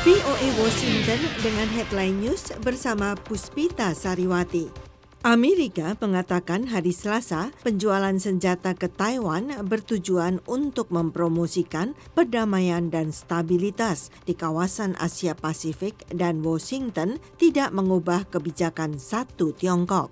VOA Washington dengan headline news bersama Puspita Sariwati. Amerika mengatakan hari Selasa penjualan senjata ke Taiwan bertujuan untuk mempromosikan perdamaian dan stabilitas di kawasan Asia Pasifik dan Washington tidak mengubah kebijakan satu Tiongkok.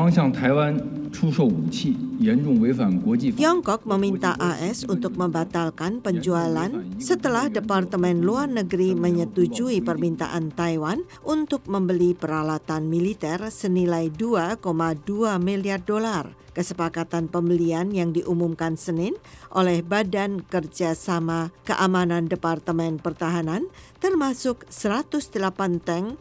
Tiongkok meminta AS untuk membatalkan penjualan setelah Departemen Luar Negeri menyetujui permintaan Taiwan untuk membeli peralatan militer senilai 2,2 miliar dolar. Kesepakatan pembelian yang diumumkan Senin oleh Badan Kerjasama Keamanan Departemen Pertahanan termasuk 108 tank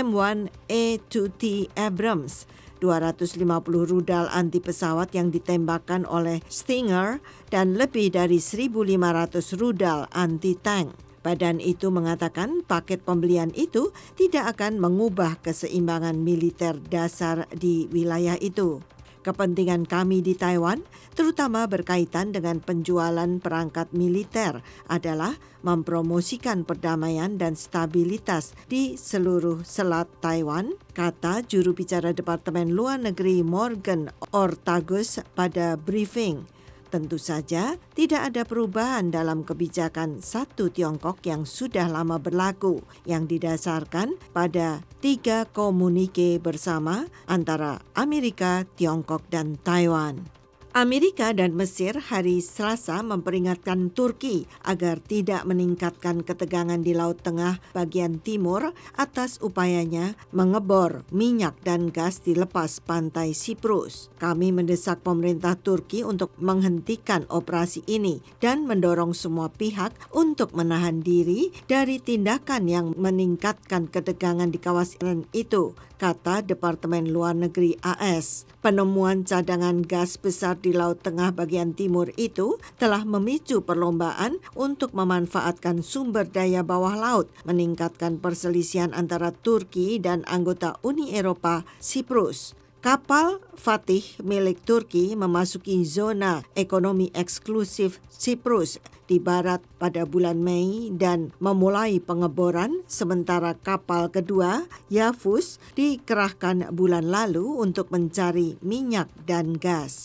M1A2T Abrams, 250 rudal anti pesawat yang ditembakkan oleh Stinger dan lebih dari 1.500 rudal anti tank. Badan itu mengatakan paket pembelian itu tidak akan mengubah keseimbangan militer dasar di wilayah itu. Kepentingan kami di Taiwan, terutama berkaitan dengan penjualan perangkat militer, adalah mempromosikan perdamaian dan stabilitas di seluruh selat Taiwan, kata juru bicara Departemen Luar Negeri Morgan Ortagus pada briefing. Tentu saja tidak ada perubahan dalam kebijakan satu Tiongkok yang sudah lama berlaku, yang didasarkan pada 3 komunike bersama antara Amerika, Tiongkok, dan Taiwan. Amerika dan Mesir hari Selasa memperingatkan Turki agar tidak meningkatkan ketegangan di Laut Tengah bagian timur atas upayanya mengebor minyak dan gas di lepas pantai Siprus. Kami mendesak pemerintah Turki untuk menghentikan operasi ini dan mendorong semua pihak untuk menahan diri dari tindakan yang meningkatkan ketegangan di kawasan itu, kata Departemen Luar Negeri AS. Penemuan cadangan gas besar di Laut Tengah bagian timur itu telah memicu perlombaan untuk memanfaatkan sumber daya bawah laut, meningkatkan perselisihan antara Turki dan anggota Uni Eropa, Siprus. Kapal Fatih milik Turki memasuki zona ekonomi eksklusif Siprus di barat pada bulan Mei dan memulai pengeboran, sementara kapal kedua, Yavuz, dikerahkan bulan lalu untuk mencari minyak dan gas.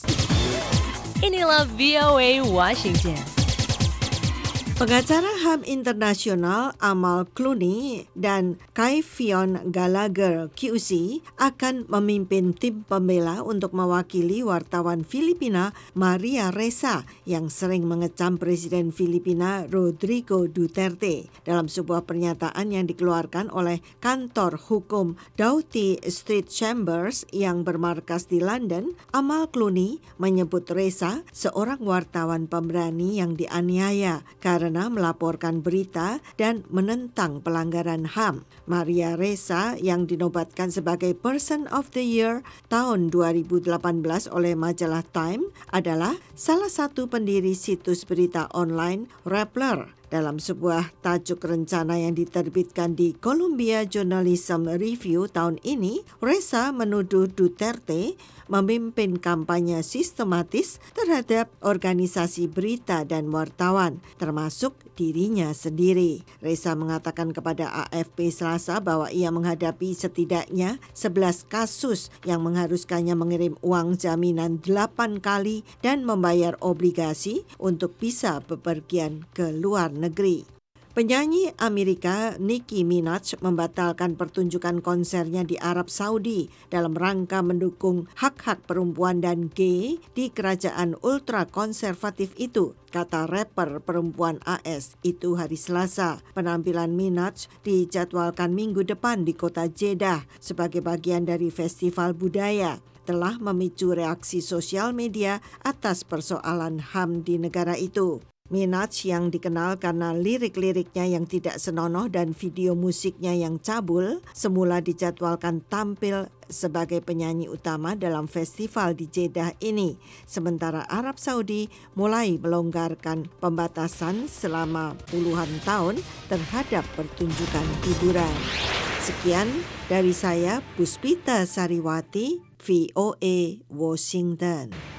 Inilah VOA Washington. Pengacara HAM internasional Amal Clooney dan Kayvion Gallagher QC akan memimpin tim pembela untuk mewakili wartawan Filipina Maria Ressa yang sering mengecam Presiden Filipina Rodrigo Duterte. Dalam sebuah pernyataan yang dikeluarkan oleh kantor hukum Doughty Street Chambers yang bermarkas di London, Amal Clooney menyebut Ressa seorang wartawan pemberani yang dianiaya karena melaporkan berita dan menentang pelanggaran HAM. Maria Ressa yang dinobatkan sebagai Person of the Year tahun 2018 oleh majalah Time adalah salah satu pendiri situs berita online Rappler. Dalam sebuah tajuk rencana yang diterbitkan di Columbia Journalism Review tahun ini, Ressa menuduh Duterte memimpin kampanye sistematis terhadap organisasi berita dan wartawan, termasuk dirinya sendiri. Ressa mengatakan kepada AFP Selasa bahwa ia menghadapi setidaknya 11 kasus yang mengharuskannya mengirim uang jaminan 8 kali dan membayar obligasi untuk bisa bepergian ke luar negeri. Penyanyi Amerika Nicki Minaj membatalkan pertunjukan konsernya di Arab Saudi dalam rangka mendukung hak-hak perempuan dan gay di kerajaan ultra-konservatif itu, kata rapper perempuan AS itu hari Selasa. Penampilan Minaj dijadwalkan minggu depan di kota Jeddah sebagai bagian dari festival budaya. Telah memicu reaksi sosial media atas persoalan HAM di negara itu. Minaj yang dikenal karena lirik-liriknya yang tidak senonoh dan video musiknya yang cabul, semula dijadwalkan tampil sebagai penyanyi utama dalam festival di Jeddah ini. Sementara Arab Saudi mulai melonggarkan pembatasan selama puluhan tahun terhadap pertunjukan hiburan. Sekian dari saya, Puspita Sariwati, VOA Washington.